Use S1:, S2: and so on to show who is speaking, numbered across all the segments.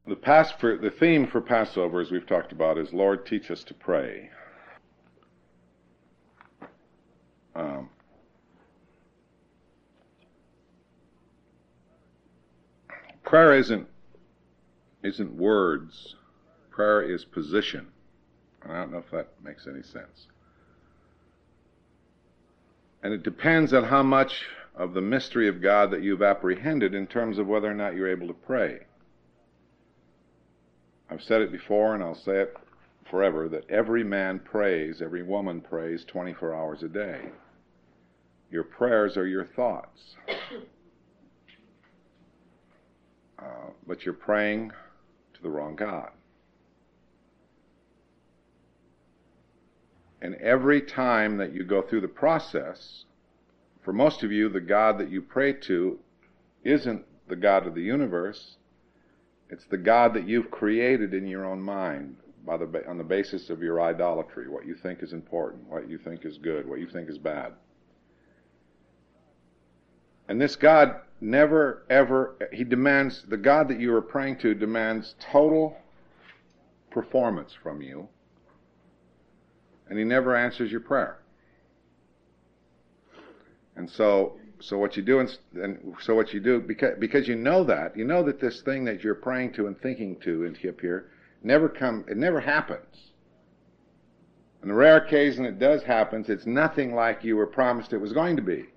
S1: The theme for Passover, as we've talked about, is Lord, teach us to pray. Prayer isn't words. Prayer is position. I don't know if that makes any sense. And it depends on how much of the mystery of God that you've apprehended in terms of whether or not you're able to pray. I've said it before, and I'll say it forever, that every man prays, every woman prays 24 hours a day. Your prayers are your thoughts. But you're praying to the wrong God. And every time that you go through the process, for most of you, the God that you pray to isn't the God of the universe. It's the God that you've created in your own mind on the basis of your idolatry, what you think is important, what you think is good, what you think is bad. And this God never, ever, the God that you are praying to demands total performance from you, and he never answers your prayer. And so what you do, because you know that this thing that you're praying to and thinking to and up here, it never happens. On the rare occasion it does happen, it's nothing like you were promised it was going to be.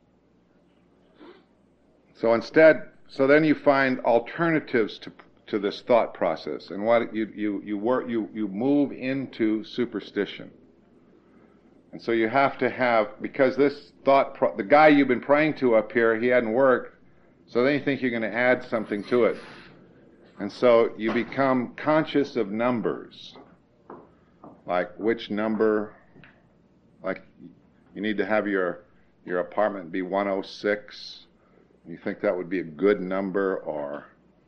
S1: So then you find alternatives to this thought process, and what you move into superstition. And so you have to have, because this the guy you've been praying to up here, he hadn't worked, so then you think you're going to add something to it. And so you become conscious of numbers. Like which number, like you need to have your apartment be 106. You think that would be a good number, or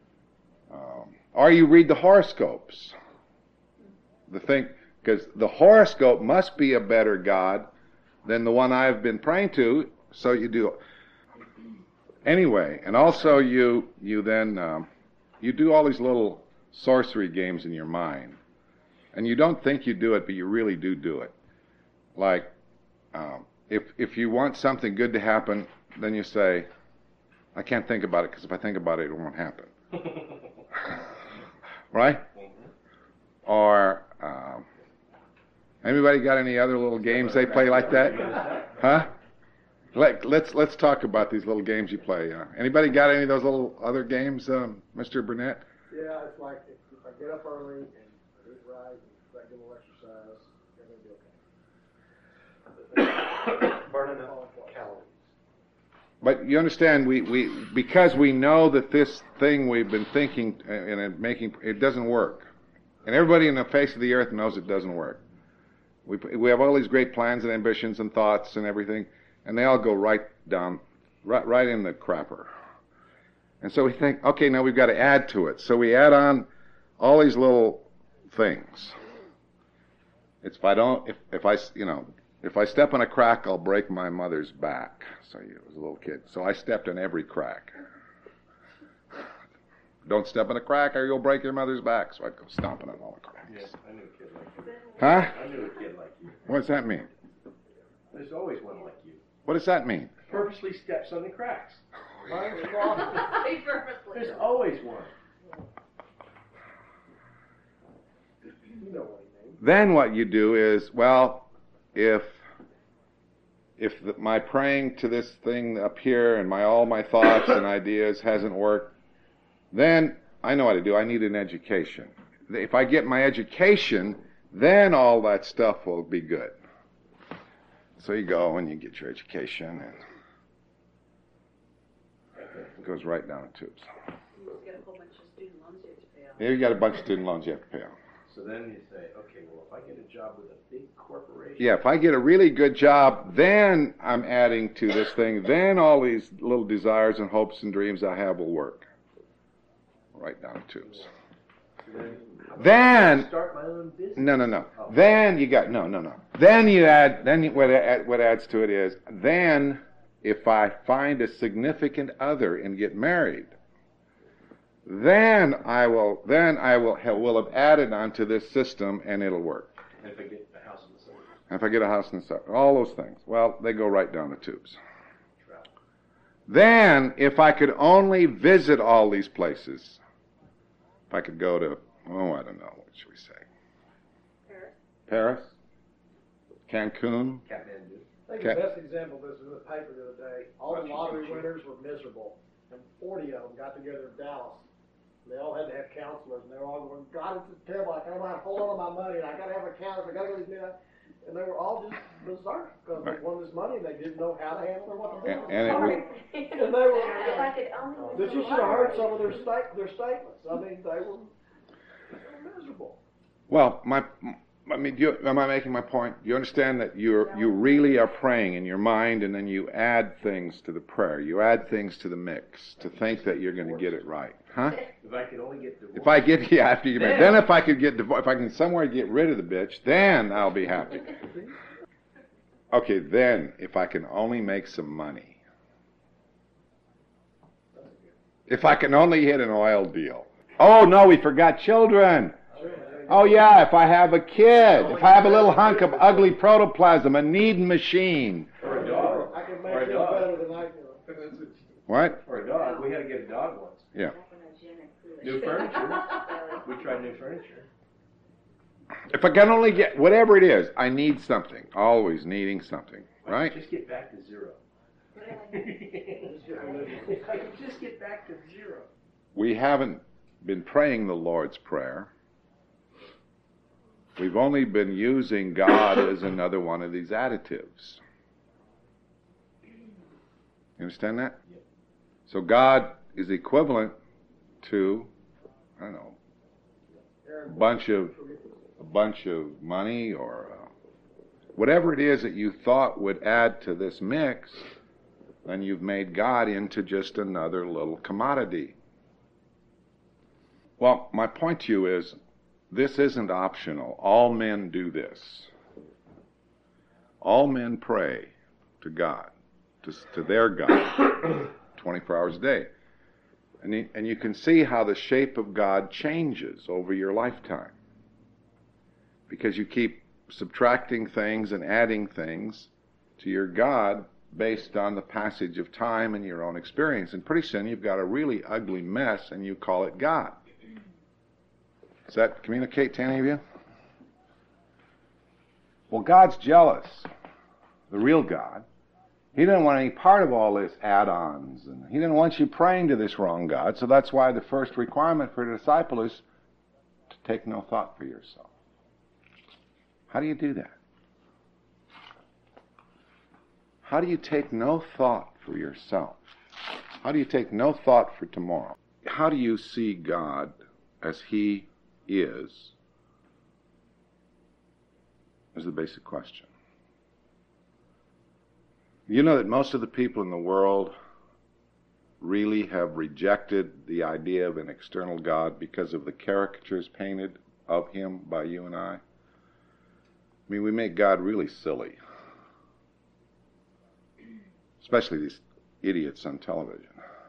S1: you read the horoscopes. Because the horoscope must be a better God than the one I've been praying to, so you do. Anyway, and also you then do all these little sorcery games in your mind, and you don't think you do it, but you really do it. Like, if you want something good to happen, then you say, I can't think about it, because if I think about it, it won't happen. Right? Or, anybody got any other little games they play like that? Huh? Let's talk about these little games you play. Anybody got any of those little other games, Mr. Burnett?
S2: Yeah, it's like if I get up early and I eat right and I get a little exercise, everything will be okay. Burning up calories.
S1: But you understand, because we know that this thing we've been thinking and making, it doesn't work. And everybody in the face of the earth knows it doesn't work. We have all these great plans and ambitions and thoughts and everything, and they all go right in the crapper. And so we think, okay, now we've got to add to it. So we add on all these little things. It's if I step on a crack, I'll break my mother's back. So I was a little kid. So I stepped on every crack. Don't step on a crack or you'll break your mother's back. So I'd go stomping on all the cracks.
S3: Yes, I knew a kid like you.
S1: Huh?
S3: I knew a kid like you.
S1: What does that mean?
S3: There's always one like you.
S1: What does that mean?
S3: Purposely steps on the cracks.
S4: Purposely.
S3: There's always one.
S2: You know what he means.
S1: Then what you do is, well, if my praying to this thing up here and all my thoughts and ideas hasn't worked, then I know what to do. I need an education. If I get my education, then all that stuff will be good. So you go and you get your education, and it goes right down the tubes.
S4: You get a whole bunch of student loans you have to pay off.
S1: Yeah, you got a bunch of student loans you have to pay off.
S3: So then you say, okay, well, if I get a job with a big corporation.
S1: Yeah, if I get a really good job, then I'm adding to this thing. Then all these little desires and hopes and dreams I have will work. Right down the tubes. Then
S3: Start my own business.
S1: no. Then you got no. Then you add. Then what adds to it is, then if I find a significant other and get married, then I will have added onto this system, and it'll work.
S3: And if I get a house in the suburbs,
S1: And if I get a house in the suburbs, all those things, well, they go right down the tubes.
S3: travel.
S1: Then, if I could only visit all these places, if I could go to, I don't know, what should we say?
S4: Paris.
S1: Paris? Cancun?
S3: Kathmandu.
S2: I think the best example of this was in the paper the other day. All the lottery winners were miserable, and 40 of them got together in Dallas. They all had to have counselors, and they were all going, God, this is terrible. I can't hold on to my money, and I got to have a counselor. I got to go to these meetings. And they were all just berserk because they won this money and they didn't know how to handle it or what to do.
S1: And it was,
S2: And they were,
S4: If I could only.
S2: but you should have heard some of their statements. I mean, they were miserable.
S1: well, am I making my point? You understand that you really are praying in your mind, and then you add things to the prayer. You add things to the mix to think that you're going to get it right, huh?
S3: If I could only get divorced.
S1: If I get after you, then if I could get divorced, if I can somewhere get rid of the bitch, then I'll be happy. Okay, then if I can only make some money, if I can only hit an oil deal. Oh no, we forgot children. Oh yeah, if I have a kid, if I have a little hunk of ugly protoplasm, a kneading machine.
S3: Or a dog.
S2: I can
S3: Or
S2: make
S3: a
S2: it
S3: dog.
S2: better than I can.
S1: What?
S3: Or a dog. We had to get a dog once.
S1: Yeah.
S3: New furniture. We tried new furniture.
S1: If I can only get whatever it is, I need something. Always needing something, right?
S3: Just get back to zero. If I could just get back to zero.
S1: We haven't been praying the Lord's Prayer. We've only been using God as another one of these additives. You understand that? So God is equivalent to, I don't know, a bunch of money or whatever it is that you thought would add to this mix, then you've made God into just another little commodity. Well, my point to you is, this isn't optional. All men do this. All men pray to God, to their God, 24 hours a day. And you can see how the shape of God changes over your lifetime. Because you keep subtracting things and adding things to your God based on the passage of time and your own experience. And pretty soon you've got a really ugly mess and you call it God. Does that communicate to any of you? Well, God's jealous. The real God. He didn't want any part of all this add-ons. And he didn't want you praying to this wrong God. So that's why the first requirement for a disciple is to take no thought for yourself. How do you do that? How do you take no thought for yourself? How do you take no thought for tomorrow? How do you see God as He is the basic question. You know that most of the people in the world really have rejected the idea of an external God because of the caricatures painted of Him by you and I. I mean, we make God really silly. Especially these idiots on television.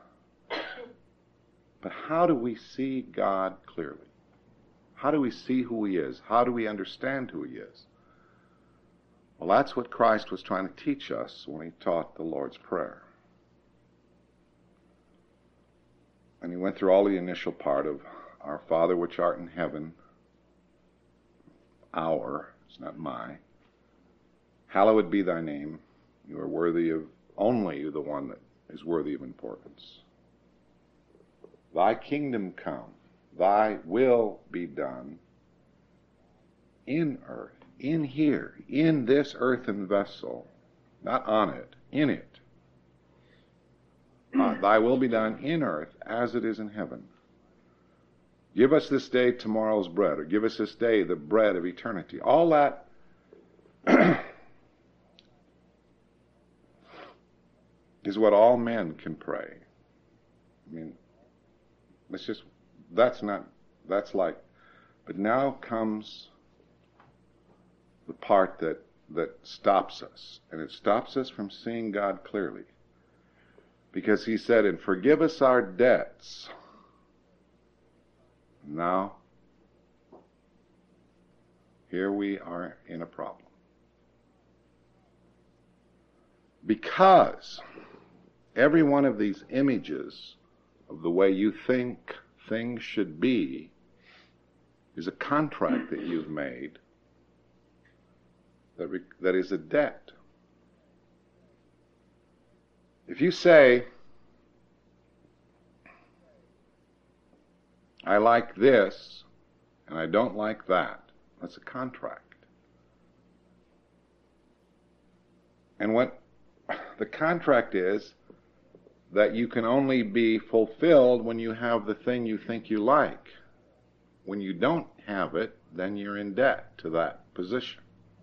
S1: But how do we see God clearly? How do we see who He is? How do we understand who He is? Well, that's what Christ was trying to teach us when He taught the Lord's Prayer. And He went through all the initial part of Our Father which art in heaven, our, it's not my, hallowed be thy name. You are worthy of only the one that is worthy of importance. Thy kingdom come, thy will be done in earth, in here, in this earthen vessel, not on it, in it. Thy will be done in earth as it is in heaven. Give us this day tomorrow's bread, or give us this day the bread of eternity. All that is what all men can pray. I mean, that's like, but now comes the part that stops us. And it stops us from seeing God clearly. Because He said, and forgive us our debts Now, here we are in a problem. Because every one of these images of the way you think things should be is a contract that you've made that is a debt. If you say, I like this and I don't like that, that's a contract. And what the contract is that you can only be fulfilled when you have the thing you think you like. When you don't have it, then you're in debt to that position.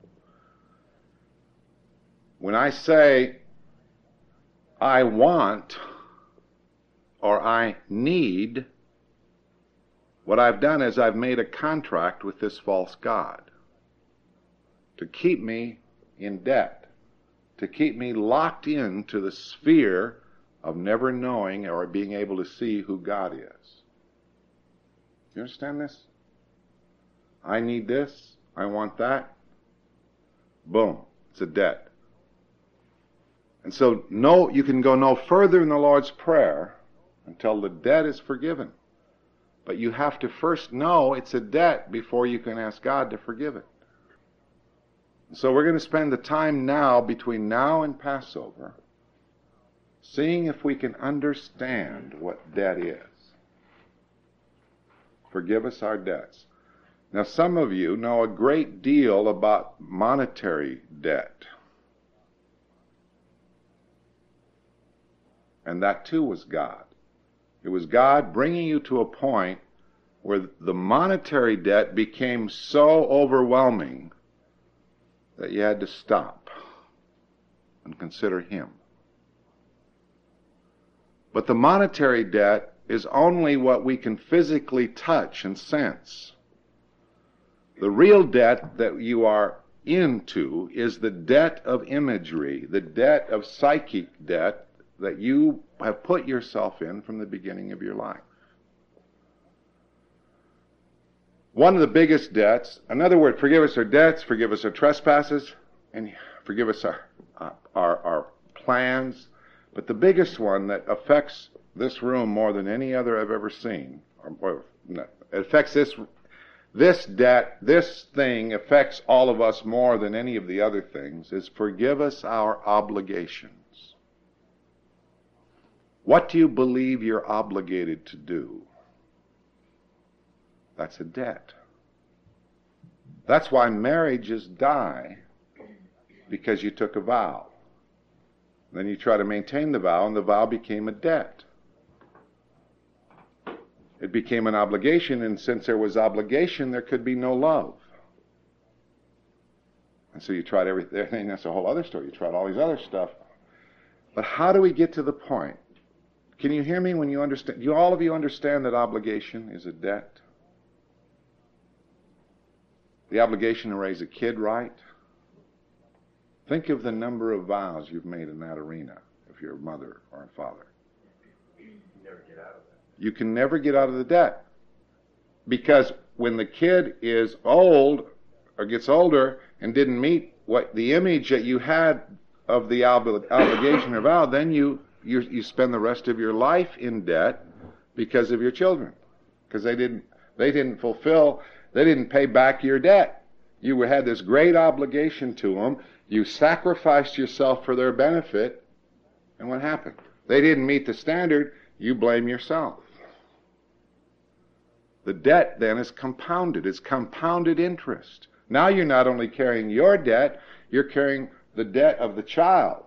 S1: When I say, I want or I need, what I've done is I've made a contract with this false God to keep me in debt, to keep me locked into the sphere of never knowing or being able to see who God is. You understand this? I need this, I want that. Boom, it's a debt. And so you can go no further in the Lord's Prayer until the debt is forgiven. But you have to first know it's a debt before you can ask God to forgive it. So we're going to spend the time now, between now and Passover, seeing if we can understand what debt is. Forgive us our debts. Now, some of you know a great deal about monetary debt. And that too was God. It was God bringing you to a point where the monetary debt became so overwhelming that you had to stop and consider Him. But the monetary debt is only what we can physically touch and sense. The real debt that you are into is the debt of imagery, the debt of psychic debt that you have put yourself in from the beginning of your life. One of the biggest debts, another word, forgive us our debts, forgive us our trespasses, and forgive us our plans. But the biggest one that affects this room more than any other I've ever seen, it affects this debt, this thing affects all of us more than any of the other things, is forgive us our obligations. What do you believe you're obligated to do? That's a debt. That's why marriages die, because you took a vow. Then you try to maintain the vow, and the vow became a debt. It became an obligation, and since there was obligation, there could be no love. And so you tried everything. That's a whole other story. You tried all these other stuff. But how do we get to the point? Can you hear me when you understand? Do all of you understand that obligation is a debt? The obligation to raise a kid right? Think of the number of vows you've made in that arena if you're a mother or a father.
S3: You never get out of that.
S1: You can never get out of the debt. Because when the kid is old or gets older and didn't meet what the image that you had of the obligation or vow, then you spend the rest of your life in debt because of your children. Because they didn't pay back your debt. You had this great obligation to them. You sacrificed yourself for their benefit. And what happened? They didn't meet the standard. You blame yourself. The debt then is compounded. It's compounded interest. Now you're not only carrying your debt, you're carrying the debt of the child.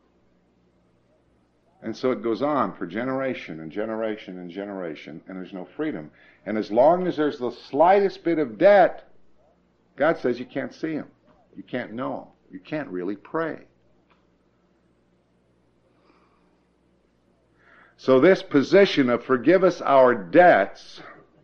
S1: And so it goes on for generation and generation and generation, and there's no freedom. And as long as there's the slightest bit of debt, God says you can't see Him. You can't know Him. You can't really pray. So this position of forgive us our debts.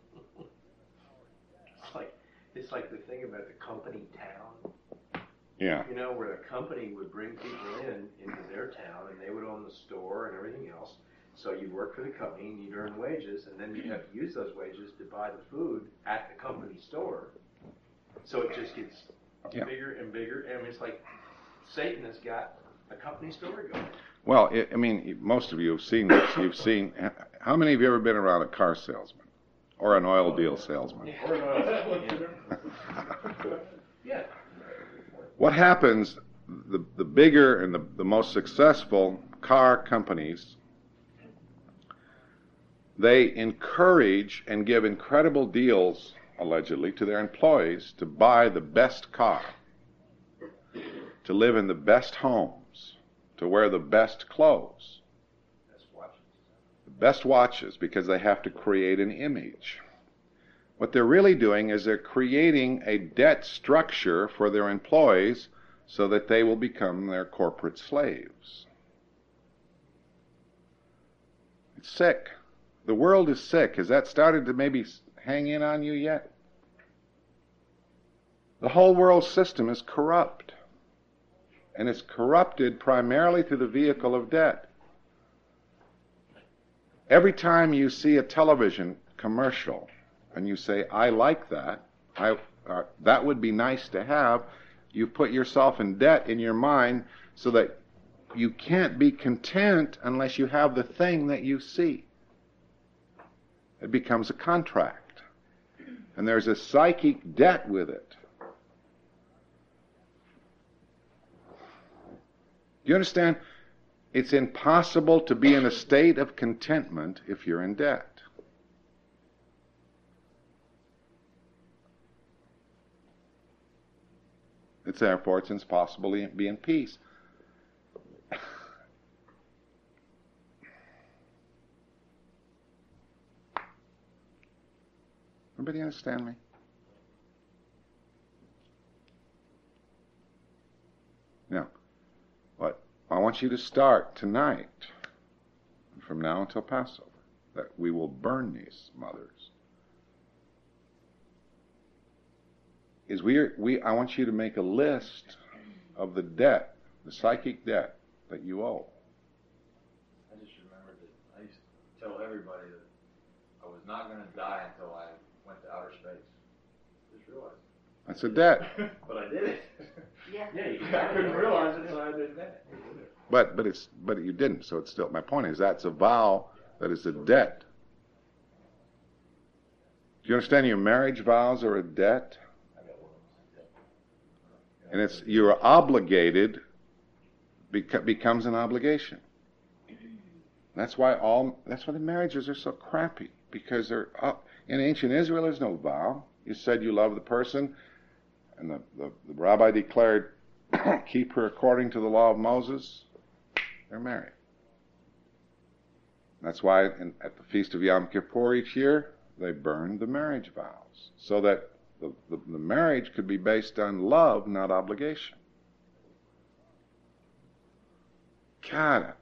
S3: It's like the thing about the company town.
S1: Yeah.
S3: You know, where the company would bring people into their town, and they would own the store and everything else, So you work for the company and you'd earn wages, and then you'd have to use those wages to buy the food at the company store. So it just gets bigger and bigger. I mean, it's like Satan has got a company store going.
S1: Well, I mean, most of you have seen this. You've seen, how many of you ever been around a car salesman or an oil deal salesman?
S3: Or yeah.
S1: What happens, the bigger and the most successful car companies, they encourage and give incredible deals, allegedly, to their employees to buy the best car, to live in the best homes, to wear the best clothes, the best watches, because they have to create an image. What they're really doing is they're creating a debt structure for their employees so that they will become their corporate slaves. It's sick. The world is sick. Has that started to maybe hang in on you yet? The whole world system is corrupt. And it's corrupted primarily through the vehicle of debt. Every time you see a television commercial and you say, I like that, that would be nice to have, you put yourself in debt in your mind so that you can't be content unless you have the thing that you see. It becomes a contract. And there's a psychic debt with it. Do you understand? It's impossible to be in a state of contentment if you're in debt. Therefore, it's impossible to be in peace. Everybody understand me? Now, I want you to start tonight, from now until Passover, that we will burn these mothers. I want you to make a list of the debt, the psychic debt that you owe.
S5: I just remembered that I used to tell everybody that I was not going to die until I went to outer space. Just realized.
S1: That's a debt.
S5: But I did it.
S4: Yeah.
S3: Yeah, I couldn't realize it, so I did that.
S1: But you didn't, so it's still, my point is that's a vow that is a debt. Do you understand your marriage vows are a debt? And you're obligated, becomes an obligation. That's why the marriages are so crappy, because they're up. In ancient Israel, there's no vow. You said you love the person, and the rabbi declared, keep her according to the law of Moses, they're married. That's why at the Feast of Yom Kippur each year, they burned the marriage vows, so that the marriage could be based on love, not obligation. God.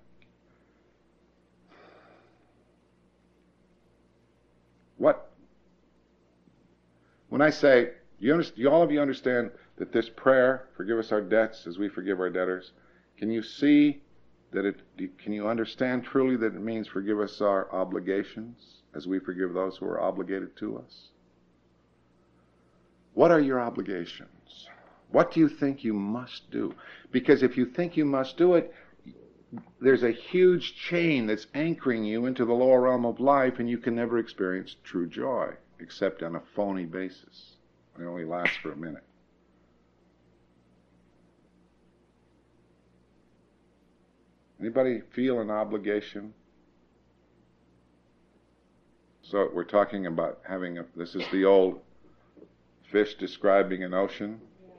S1: When I say, all of you understand that this prayer, forgive us our debts as we forgive our debtors, can you see that can you understand truly that it means forgive us our obligations as we forgive those who are obligated to us? What are your obligations? What do you think you must do? Because if you think you must do it, there's a huge chain that's anchoring you into the lower realm of life, and you can never experience true joy, except on a phony basis. It only lasts for a minute. Anybody feel an obligation? So we're talking about this is the old fish describing an ocean.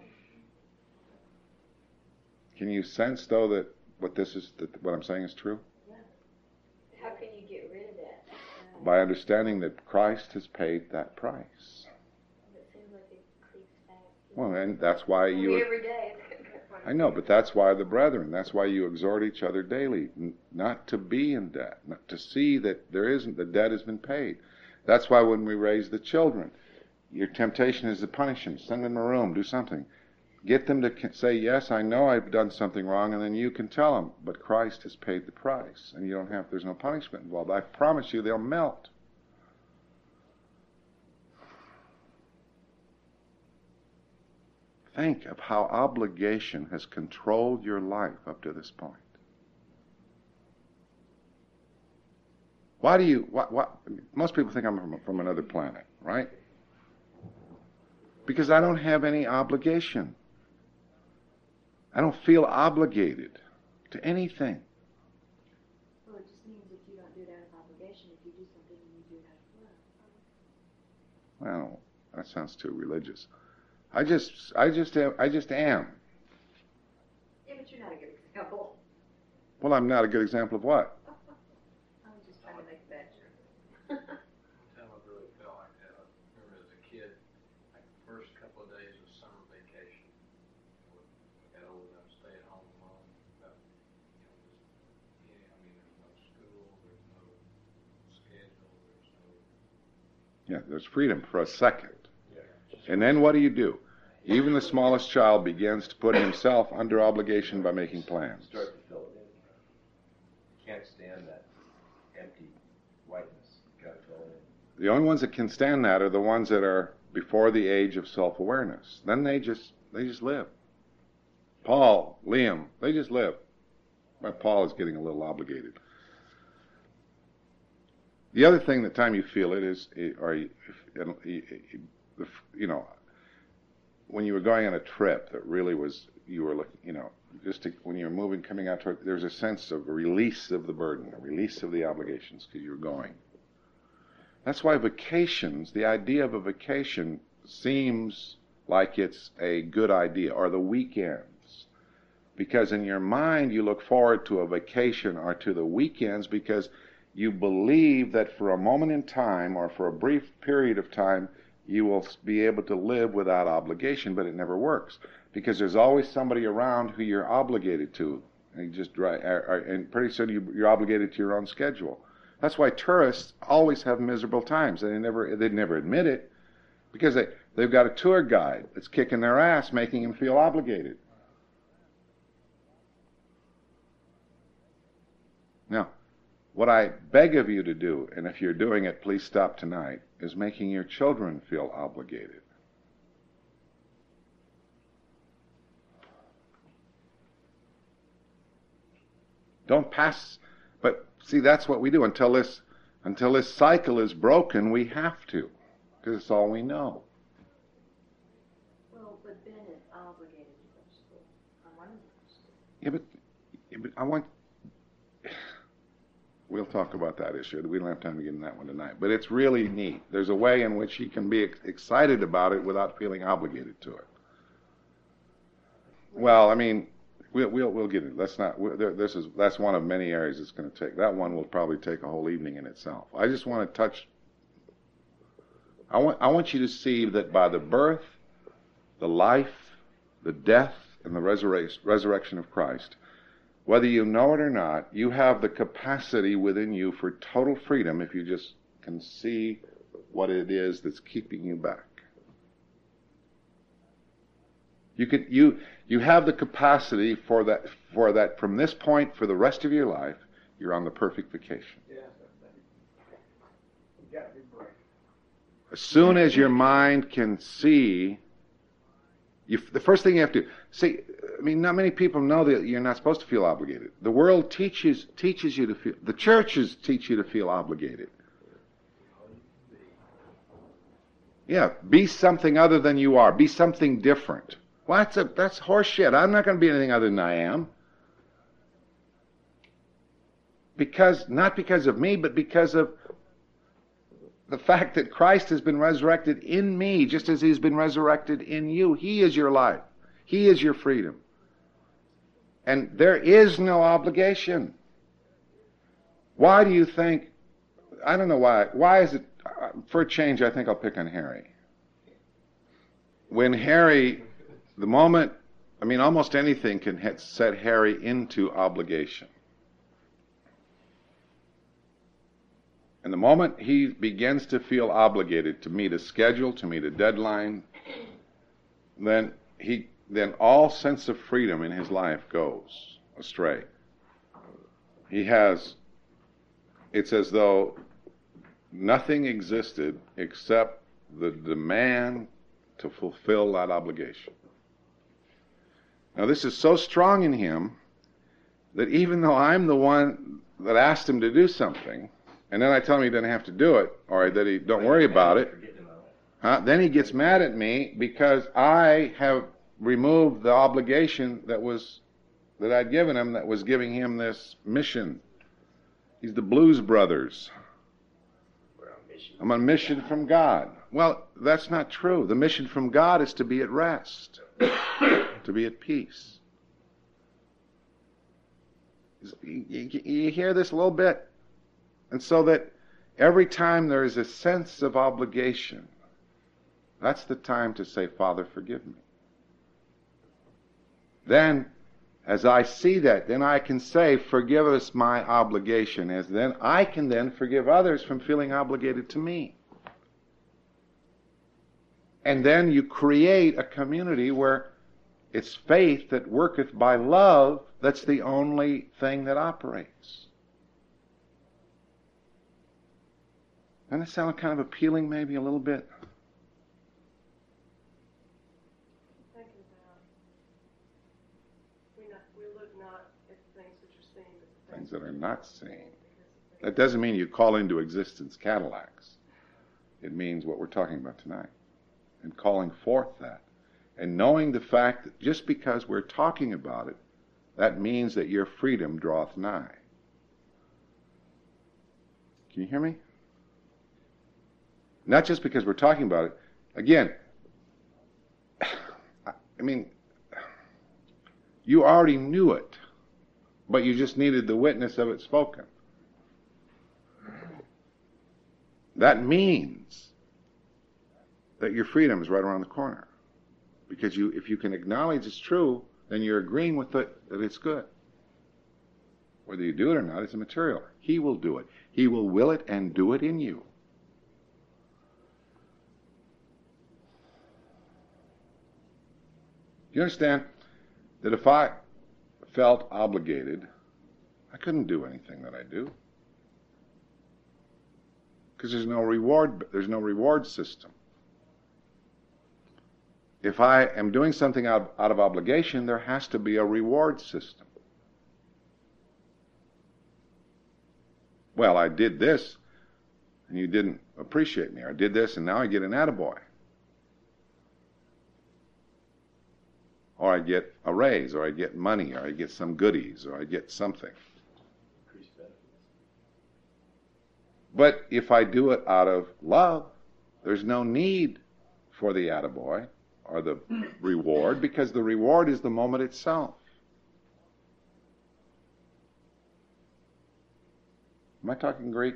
S1: Can you sense, though, that what I'm saying is true?
S4: Yeah. How can you get rid of that?
S1: By understanding that Christ has paid that price.
S4: It seems like it creeps back.
S1: Well, and that's why
S4: Every day.
S1: I know, but that's why that's why you exhort each other daily, not to be in debt, not to see that the debt has been paid. That's why when we raise the children, your temptation is to punish them, send them in a room, do something. Get them to say, yes, I know I've done something wrong, and then you can tell them, but Christ has paid the price, and there's no punishment involved. I promise you they'll melt. Think of how obligation has controlled your life up to this point. Why do you, most people think I'm from another planet, right? Because I don't have any obligation. I don't feel obligated to anything.
S4: Well, it just means if you don't do it out of obligation, if you do something, you do it out of love.
S1: Well, that sounds too religious. I just am.
S4: Yeah, but you're not a good example.
S1: Well, I'm not a good example of what?
S4: I was just trying to make that true.
S5: Time I really felt like that. I remember as a kid, like the first couple of days of summer vacation, I got old enough to stay at home alone. But, there's no school, there's no schedule, there's no.
S1: Yeah, there's freedom for a second. And then what do? Even the smallest child begins to put himself under obligation by making plans.
S3: Start to fill it in. You can't stand that empty whiteness. You gotta fill it in.
S1: The only ones that can stand that are the ones that are before the age of self-awareness. Then they just live. Paul, Liam, they just live. Well, Paul is getting a little obligated. The other thing, the time you feel it is, when you were going on a trip that really was, you were looking, when you were moving, coming out toward, there's a sense of a release of the burden, a release of the obligations because you're going. That's why vacations, the idea of a vacation seems like it's a good idea, or the weekends. Because in your mind you look forward to a vacation or to the weekends because you believe that for a moment in time or for a brief period of time you will be able to live without obligation, but it never works because there's always somebody around who you're obligated to, and and pretty soon you're obligated to your own schedule. That's why tourists always have miserable times. They never admit it because they've got a tour guide that's kicking their ass, making them feel obligated. Now, what I beg of you to do, and if you're doing it, please stop tonight, is making your children feel obligated. Don't pass, but see, that's what we do. Until this cycle is broken, we have to, because it's all we know.
S4: Well, but Ben is obligated to go to school. I want him to go to school.
S1: Yeah, but I want... We'll talk about that issue. We don't have time to get into that one tonight. But it's really neat. There's a way in which he can be excited about it without feeling obligated to it. Well, I mean, we'll get it. That's one of many areas it's going to take. That one will probably take a whole evening in itself. I just want to touch. I want you to see that by the birth, the life, the death, and the resurrection of Christ, whether you know it or not, you have the capacity within you for total freedom if you just can see what it is that's keeping you back. You have the capacity for that from this point for the rest of your life, you're on the perfect vacation.
S2: Yeah. You got to be brave.
S1: As soon as your mind can see, the first thing you have to see. I mean, not many people know that you're not supposed to feel obligated. The world teaches you to feel. The churches teach you to feel obligated. Yeah, be something other than you are. Be something different. Well, that's horse shit. I'm not going to be anything other than I am. Not because of me, but because of the fact that Christ has been resurrected in me, just as He's been resurrected in you. He is your life. He is your freedom. And there is no obligation. Why do you think, I don't know why. Why is it, for a change, I think I'll pick on Harry. When Harry, almost anything can set Harry into obligation. And the moment he begins to feel obligated to meet a schedule, to meet a deadline, then he then all sense of freedom in his life goes astray. It's as though nothing existed except the demand to fulfill that obligation. Now, this is so strong in him that even though I'm the one that asked him to do something, and then I tell him he doesn't have to do it, or that he don't worry about it, then he gets mad at me because I have removed the obligation that I'd given him, that was giving him this mission. He's the Blues Brothers. I'm on a mission from God. Well, that's not true. The mission from God is to be at rest, to be at peace. You hear this a little bit? And so that every time there is a sense of obligation, that's the time to say, Father, forgive me. Then, as I see that, then I can say, forgive us my obligation, as then I can then forgive others from feeling obligated to me. And then you create a community where it's faith that worketh by love that's the only thing that operates. Doesn't that sound kind of appealing, maybe a little bit?
S6: We look not at things which are seen, but
S1: Things that are not seen. That doesn't mean you call into existence Cadillacs. It means what we're talking about tonight. And calling forth that. And knowing the fact that just because we're talking about it, that means that your freedom draweth nigh. Can you hear me? Not just because we're talking about it. Again, I mean, you already knew it, but you just needed the witness of it spoken. That means that your freedom is right around the corner. Because if you can acknowledge it's true, then you're agreeing with it that it's good. Whether you do it or not, it's immaterial. He will do it. He will will it and do it in you. Do you understand that if I felt obligated, I couldn't do anything that I do? Because there's no reward system. If I am doing something out of obligation, there has to be a reward system. Well, I did this, and you didn't appreciate me. Or I did this, and now I get an attaboy. Or I get a raise, or I get money, or I get some goodies, or I get something. But if I do it out of love, there's no need for the attaboy or the reward, because the reward is the moment itself. Am I talking Greek?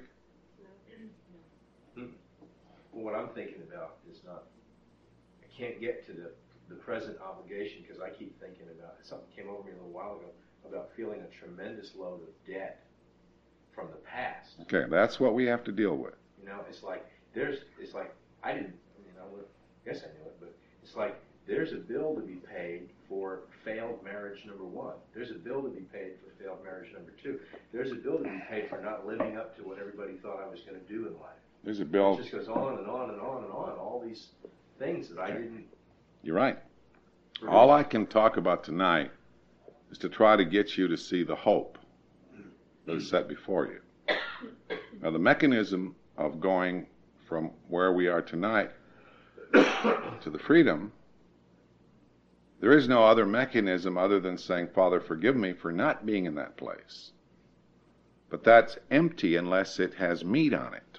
S3: Well, what I'm thinking about is not, I can't get to the present obligation because I keep thinking about, something came over me a little while ago about feeling a tremendous load of debt from the past.
S1: Okay, that's what we have to deal with.
S3: You know, it's like, I guess I knew it, but it's like there's a bill to be paid for failed marriage number one. There's a bill to be paid for failed marriage number two. There's a bill to be paid for not living up to what everybody thought I was going to do in life.
S1: There's a bill.
S3: It just goes on and on and on and on. All these things that I didn't.
S1: You're right. All I can talk about tonight is to try to get you to see the hope that is set before you. Now, the mechanism of going from where we are tonight to the freedom, there is no other mechanism other than saying, Father, forgive me for not being in that place. But that's empty unless it has meat on it.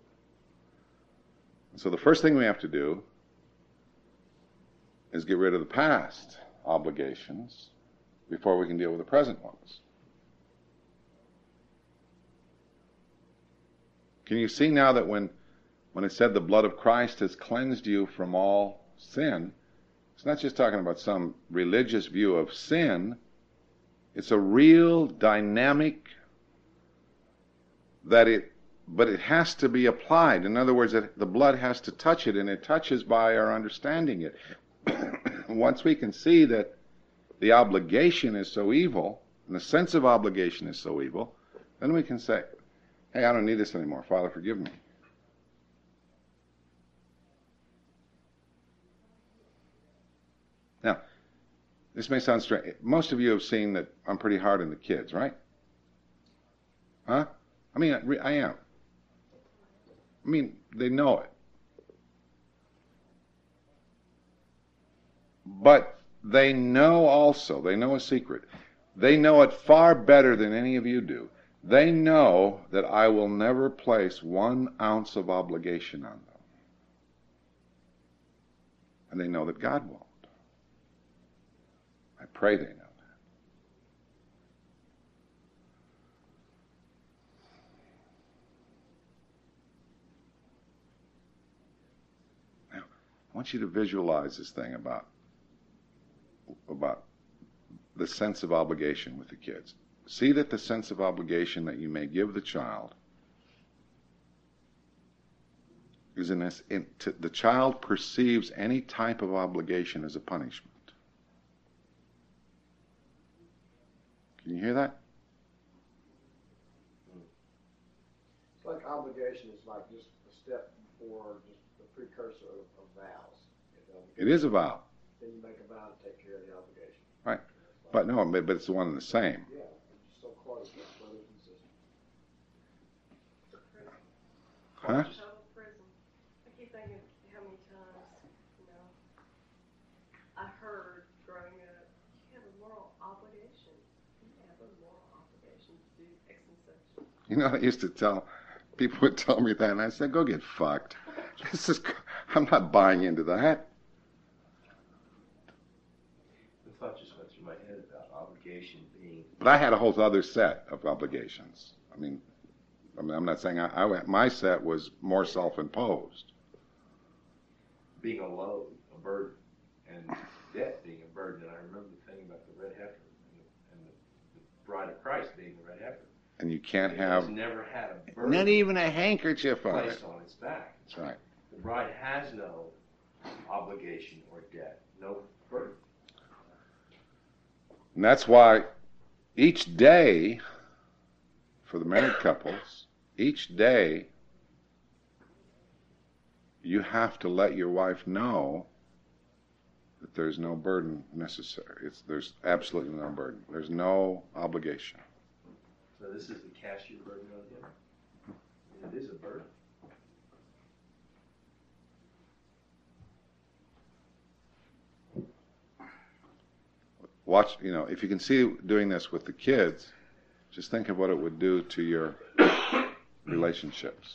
S1: So the first thing we have to do is get rid of the past obligations before we can deal with the present ones. Can you see now that when it said the blood of Christ has cleansed you from all sin, it's not just talking about some religious view of sin. It's a real dynamic but it has to be applied. In other words, the blood has to touch it, and it touches by our understanding it. once we can see that the obligation is so evil, and the sense of obligation is so evil, then we can say, hey, I don't need this anymore. Father, forgive me. Now, this may sound strange. Most of you have seen that I'm pretty hard on the kids, right? Huh? I mean, I am. I mean, they know it. But they know also, they know a secret. They know it far better than any of you do. They know that I will never place 1 ounce of obligation on them. And they know that God won't. I pray they know that. Now, I want you to visualize this thing about the sense of obligation with the kids. See that the sense of obligation that you may give the child is the child perceives any type of obligation as a punishment. Can you hear that?
S2: It's like obligation is like just a step before just the precursor of vows.
S1: It is a vow.
S2: Then you make a vow to take care of the obligation.
S1: Right. But no, but it's one and the same.
S2: Yeah, it's so close, like brothers and sisters.
S1: Huh?
S6: Total prison. I keep thinking how many times, I heard growing up, you have a moral obligation. You have a moral obligation to do X and such.
S1: You know, I used to people would tell me that, and I said, go get fucked. I'm not buying into that.
S3: The thought just went through my head about obligation being.
S1: But I had a whole other set of obligations. I mean I'm not saying my set was more self-imposed.
S3: Being a load, a burden, and debt being a burden. And I remember the thing about the red heifer and the bride of Christ being the red heifer.
S1: And you can't
S3: It
S1: have
S3: has never had a burden
S1: not even a handkerchief on it.
S3: placed on its back.
S1: That's right.
S3: The bride has no obligation or debt, no burden.
S1: And that's why each day, for the married couples, each day you have to let your wife know that there's no burden necessary. There's absolutely no burden. There's no obligation.
S3: So this is the cast your burden on him. It is a burden.
S1: Watch, if you can see doing this with the kids, just think of what it would do to your relationships.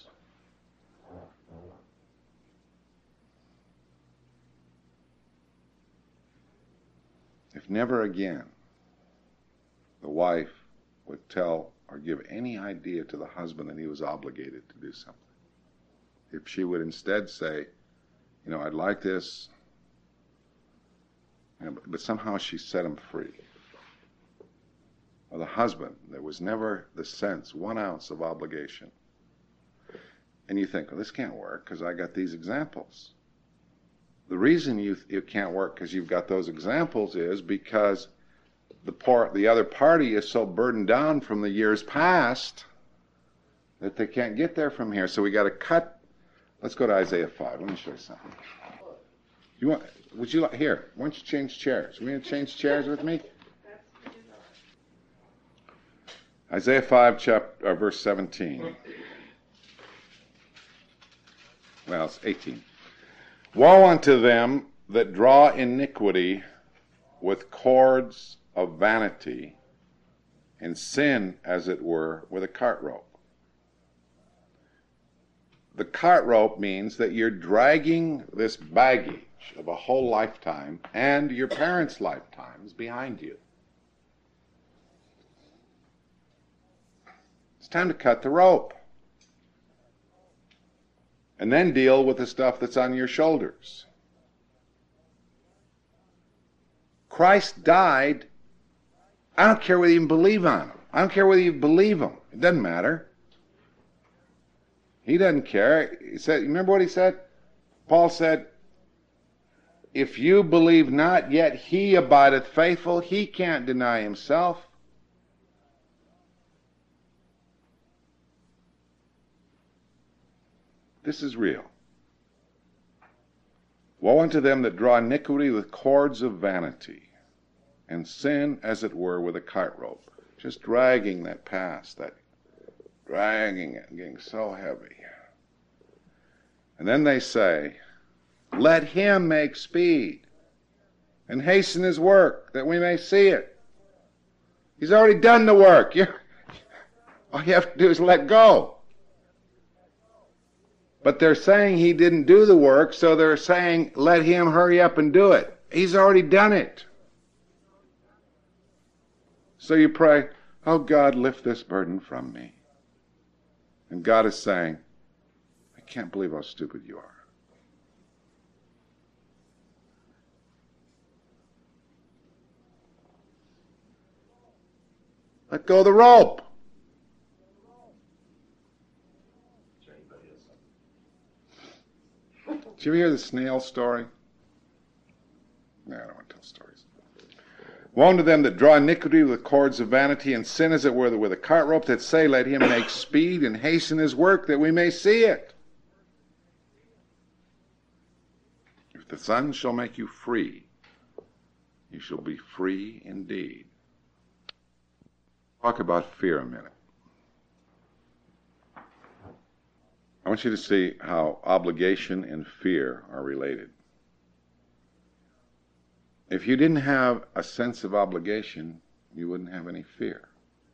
S1: If never again the wife would tell or give any idea to the husband that he was obligated to do something, if she would instead say, I'd like this, but somehow she set him free. Or the husband, there was never the sense, 1 ounce of obligation. And you think, well, this can't work because I got these examples. The reason it can't work because you've got those examples is because the other party is so burdened down from the years past that they can't get there from here. So we got to cut. Let's go to Isaiah 5. Let me show you something. Would you like, here, why don't you change chairs? Will you change chairs with me? Isaiah 5, verse 17. Well, it's 18. Woe unto them that draw iniquity with cords of vanity, and sin, as it were, with a cart rope. The cart rope means that you're dragging this baggage of a whole lifetime and your parents' lifetimes behind you. It's time to cut the rope. And then deal with the stuff that's on your shoulders. Christ died. I don't care whether you even believe on him. I don't care whether you believe him. It doesn't matter. He doesn't care. He said, remember what he said? Paul said, if you believe not, yet he abideth faithful. He can't deny himself. This is real. Woe unto them that draw iniquity with cords of vanity, and sin, as it were, with a cart rope. Just dragging that past, dragging it, and getting so heavy. And then they say, let him make speed and hasten his work, that we may see it. He's already done the work. All you have to do is let go. But they're saying he didn't do the work, so they're saying, let him hurry up and do it. He's already done it. So you pray, oh God, lift this burden from me. And God is saying, I can't believe how stupid you are. Let go of the rope. Did you ever hear the snail story? No, I don't want to tell stories. Woe unto them that draw iniquity with cords of vanity, and sin, as it were, with a cart rope, that say, let him make speed and hasten his work, that we may see it. If the Son shall make you free, you shall be free indeed. Talk about fear a minute. I want you to see how obligation and fear are related. If you didn't have a sense of obligation, you wouldn't have any fear.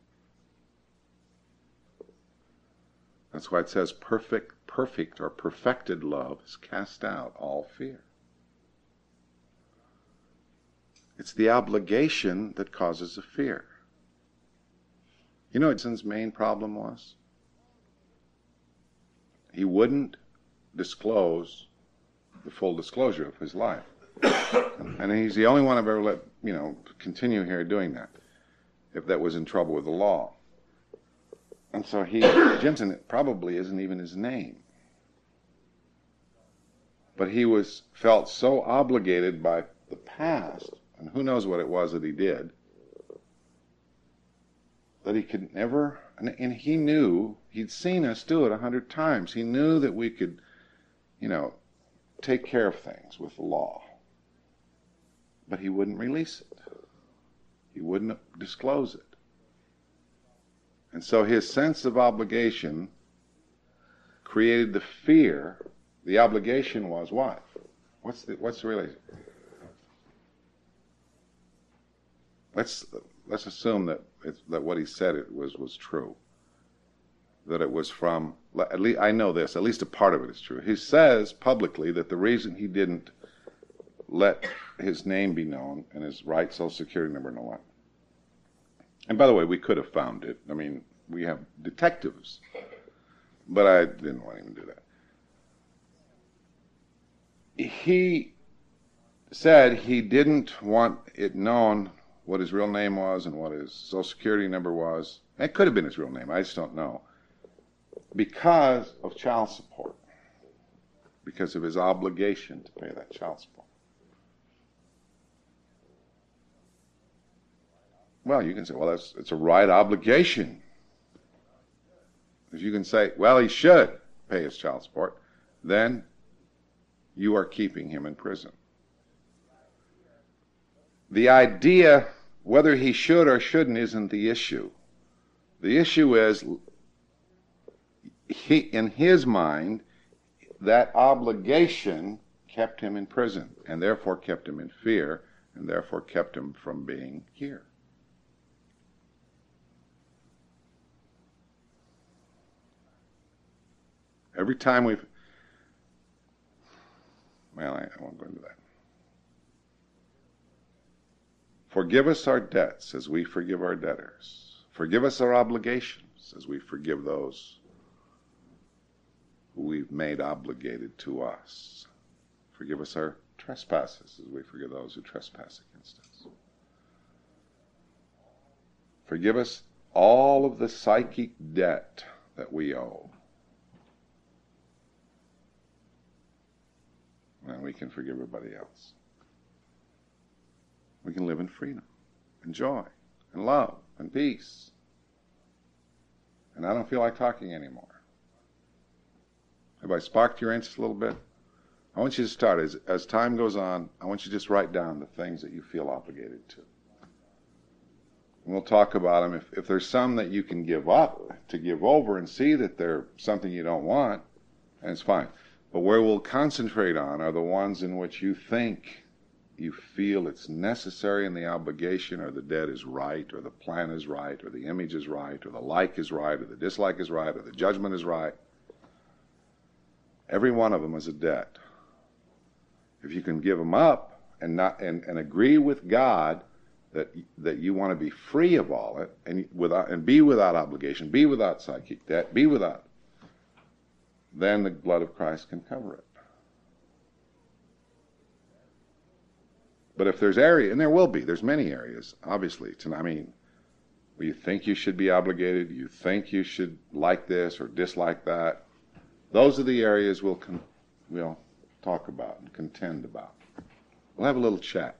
S1: That's why it says perfect or perfected love has cast out all fear. It's the obligation that causes the fear. You know what Samson's main problem was? He wouldn't disclose the full disclosure of his life. And he's the only one I've ever let, continue here doing that, if that was in trouble with the law. And so Jimson probably isn't even his name. But he felt so obligated by the past, and who knows what it was that he did, that he could never, and he knew, he'd seen us do it 100 times. He knew that we could, take care of things with the law. But he wouldn't release it. He wouldn't disclose it. And so his sense of obligation created the fear. The obligation was what? What's the relation? Let's assume that what he said was true. That it was from, at least I know this, at least a part of it is true. He says publicly that the reason he didn't let his name be known and his right social security number known. And by the way, we could have found it. I mean, we have detectives. But I didn't want him to do that. He said he didn't want it known what his real name was and what his social security number was. It could have been his real name, I just don't know. Because of child support. Because of his obligation to pay that child support. Well, you can say, well, it's a right obligation. If you can say, well, he should pay his child support, then you are keeping him in prison. The idea whether he should or shouldn't isn't the issue. The issue is, in his mind, that obligation kept him in prison, and therefore kept him in fear, and therefore kept him from being here. Every time I won't go into that. Forgive us our debts as we forgive our debtors. Forgive us our obligations as we forgive those who we've made obligated to us. Forgive us our trespasses as we forgive those who trespass against us. Forgive us all of the psychic debt that we owe. And we can forgive everybody else. we can live in freedom and joy and love and peace. And I don't feel like talking anymore. Have I sparked your interest a little bit? I want you to start, as time goes on, I want you to just write down the things that you feel obligated to. And we'll talk about them. If there's some that you can give up, to give over and see that they're something you don't want, and it's fine. But where we'll concentrate on are the ones in which you think, you feel it's necessary and the obligation, or the debt is right, or the plan is right, or the image is right, or the like is right, or the dislike is right, or the judgment is right. Every one of them is a debt. If you can give them up and agree with God that you want to be free of all it, and be without obligation, be without psychic debt, be without, then the blood of Christ can cover it. But if there's area, and there's many areas, obviously, where you think you should be obligated, you think you should like this or dislike that, those are the areas we'll talk about and contend about. We'll have a little chat.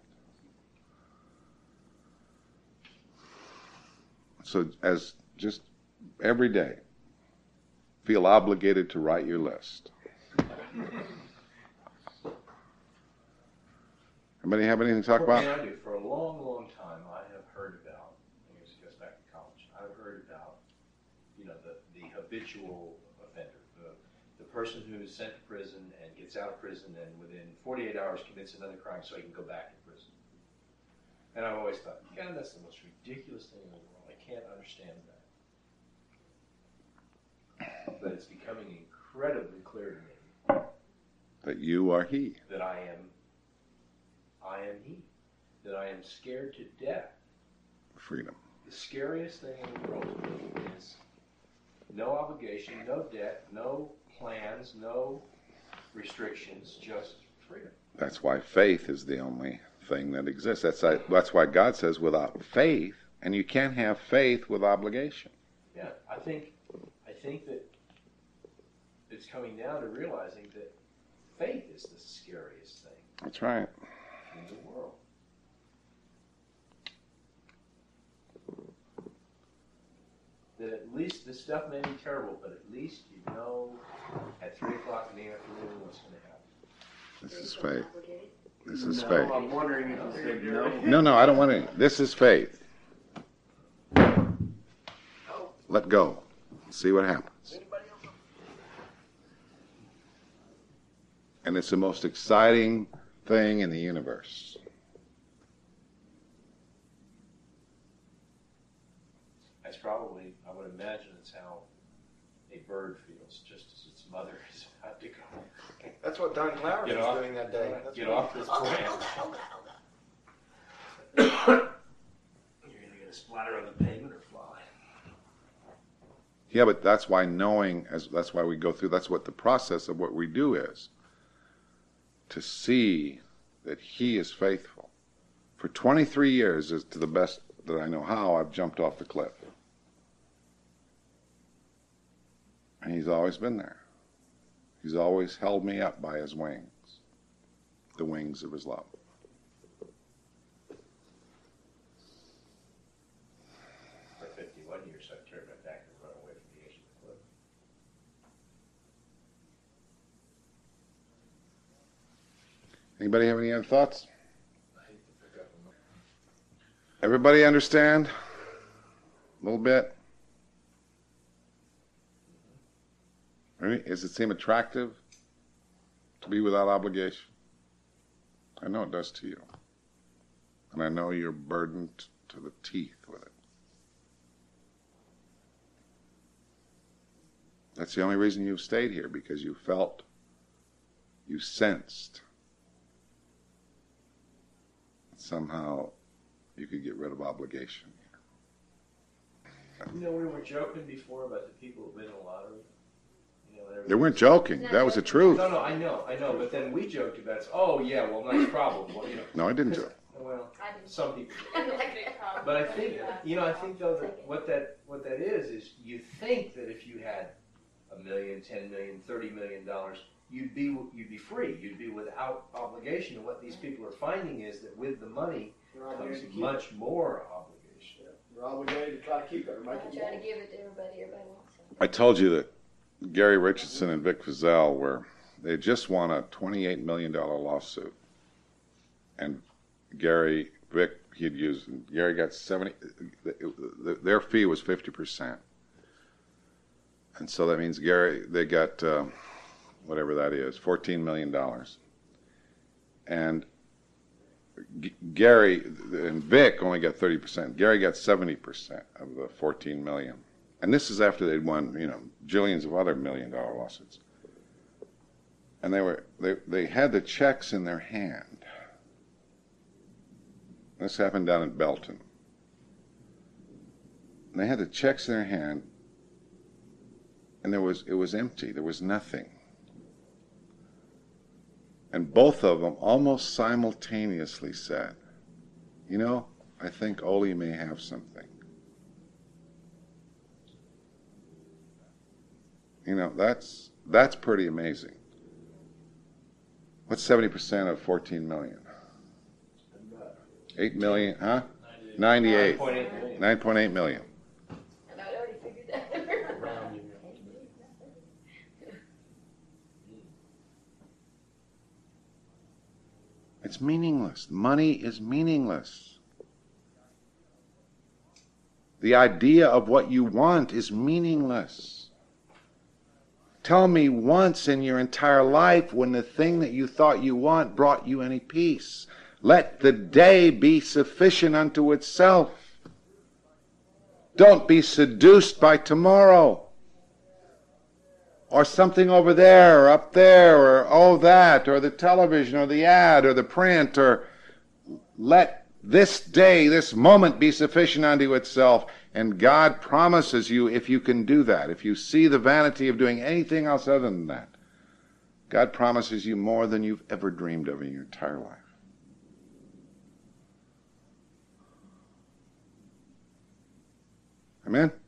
S1: So as just every day, feel obligated to write your list. Anybody have anything to talk about?
S3: I do. For a long, long time, I have heard about, I guess it goes back to college, I've heard about, the habitual offender, the person who's sent to prison and gets out of prison and within 48 hours commits another crime so he can go back to prison. And I've always thought, God, that's the most ridiculous thing in the world. I can't understand that. But it's becoming incredibly clear to me
S1: that you are he.
S3: That I am he. That I am scared to death.
S1: Freedom.
S3: The scariest thing in the world to me is no obligation, no debt, no plans, no restrictions, just freedom.
S1: That's why faith is the only thing that exists. That's why God says without faith, and you can't have faith with obligation.
S3: Yeah, I think that it's coming down to realizing that faith is the scariest thing.
S1: That's right.
S3: In the world. That at least this stuff may be terrible, but at least you know at 3 o'clock in the afternoon what's going to happen.
S1: This is faith. This is
S3: No,
S1: faith.
S3: I'm wondering if you said no.
S1: No, I don't want any. This is faith. Let go. See what happens. And it's the most exciting thing in the universe.
S3: That's probably, I would imagine, it's how a bird feels, just as its mother is about to go.
S2: That's what Don Clower was doing that day.
S3: Get off this branch. You're either going to splatter on the pavement or fly.
S1: Yeah, but that's why that's why we go through, that's what the process of what we do is. To see that he is faithful. For 23 years, as to the best that I know how, I've jumped off the cliff. And he's always been there. He's always held me up by his wings, the wings of his love.
S3: For 51 years, I've turned my back and run away from the edge of the cliff.
S1: Anybody have any other thoughts? Everybody understand? A little bit? Does it seem attractive to be without obligation? I know it does to you. And I know you're burdened to the teeth with it. That's the only reason you've stayed here, because you felt, you sensed that somehow you could get rid of obligation.
S3: We were joking before about the people who win the lottery.
S1: They weren't joking. That was the truth.
S3: No, I know. But then we joked about it. Oh, yeah, well, nice problem. Well,
S1: No, I didn't joke.
S3: Well, some people do. But I think, though, that what that is you think that if you had $1 million, $10 million, $30 million, you'd be free. You'd be without obligation. And what these people are finding is that with the money
S2: You're
S3: comes
S2: obligated to keep
S3: much more obligation.
S2: it. You're obligated to try to keep it or make
S4: I'm
S2: it
S4: trying to
S2: more.
S4: give it to everybody wants it.
S1: I told you that Gary Richardson and Vic Fazell they just won a $28 million lawsuit. And Gary got 70, their fee was 50%. And so that means they got, whatever that is, $14 million. And Gary and Vic only got 30%. Gary got 70% of the $14 million. And this is after they'd won, jillions of other $1 million lawsuits. And they had the checks in their hand. This happened down in Belton. And they had the checks in their hand, and it was empty. There was nothing. And both of them almost simultaneously said, I think Ole may have something. That's pretty amazing. What's 70% of 14 million? 8 million, huh? 98. 9.8 million.
S4: And I already figured that.
S1: It's meaningless. Money is meaningless. The idea of what you want is meaningless. Tell me once in your entire life when the thing that you thought you want brought you any peace. Let the day be sufficient unto itself. Don't be seduced by tomorrow. Or something over there, or up there, or that, or the television, or the ad, or the print, or let this day, this moment be sufficient unto itself. And God promises you, if you can do that, if you see the vanity of doing anything else other than that, God promises you more than you've ever dreamed of in your entire life. Amen?